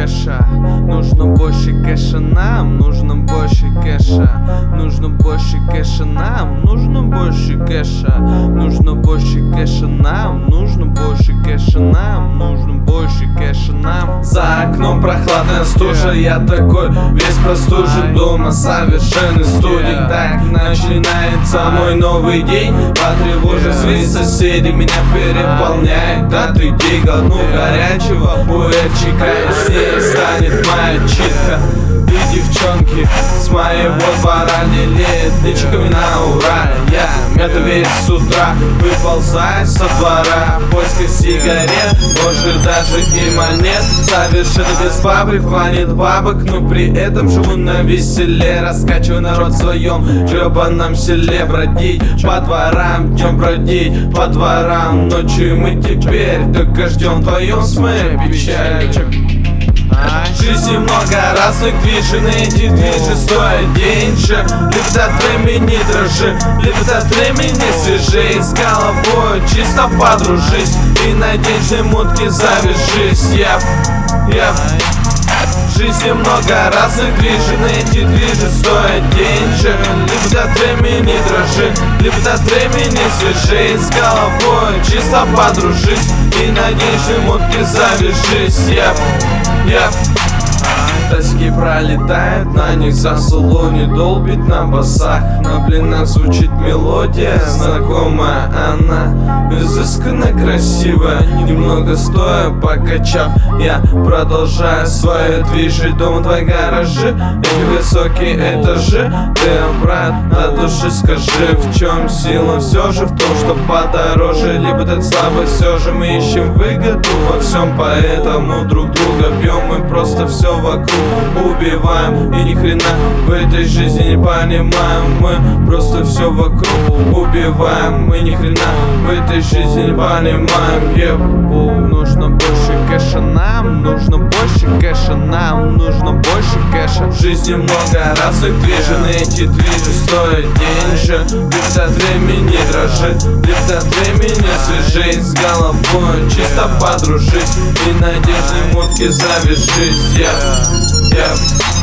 кэша, нужно больше кэша нам, нужно больше кэша, нужно больше кэша нам, нужно больше кэша, нужно больше кэша нам, нужно больше кэша нам, нужно больше кэша нам. За окном прохладная стужа, я такой весь простужен, дома совершенный студень. Так начинается мой новый день, потревожив свои соседи, меня переполняет от идей. Глотну горячего пуэрчика, и с ней станет моя читка. И девчонки с моего двора лелеют личиками на ура. Я мята весь с утра, выползаю со двора в поисках сигарет, может даже и монет. Совершенно без бабы, хванит бабок, но при этом живу на веселе. Раскачиваю народ в своем гребаном селе. Бродить по дворам, днем бродить по дворам, ночью мы теперь только ждем вдвоем с моей печалью. В жизни много разных движен, эти движи стоят деньше. Любит от времени дрожи, любит от времени свежей. С головой чисто подружись и на денежной мутке завяжись. В жизни много разных движен, эти движи стоят деньше. Любит от времени дрожи, любит от времени свежей. С головой чисто подружись и на денежной мутке завяжись. Тоски пролетают, на них засулу не долбит на басах. На блинах звучит мелодия, знакомая она, изысканно красивая. Немного стоя, покачав, я продолжаю свое движение. Дом, твои гаражи, эти высокие этажи. Ты, брат, на душе скажи, в чем сила? Все же в том, что подороже, либо ты слабый. Все же мы ищем выгоду во всем, поэтому друг друга бьем. Мы просто все вокруг убиваем и ни хрена в этой жизни не понимаем. Мы просто все вокруг убиваем, мы ни хрена в этой жизни не понимаем. Нужно больше кэша нам, нужно больше кэша нам, нужно больше кэша. В жизни много разных движен, эти движи стоят деньше. Любит от времени дрожит, любит от времени свежей. С головой чисто подружись и на надежной мутке завяжись.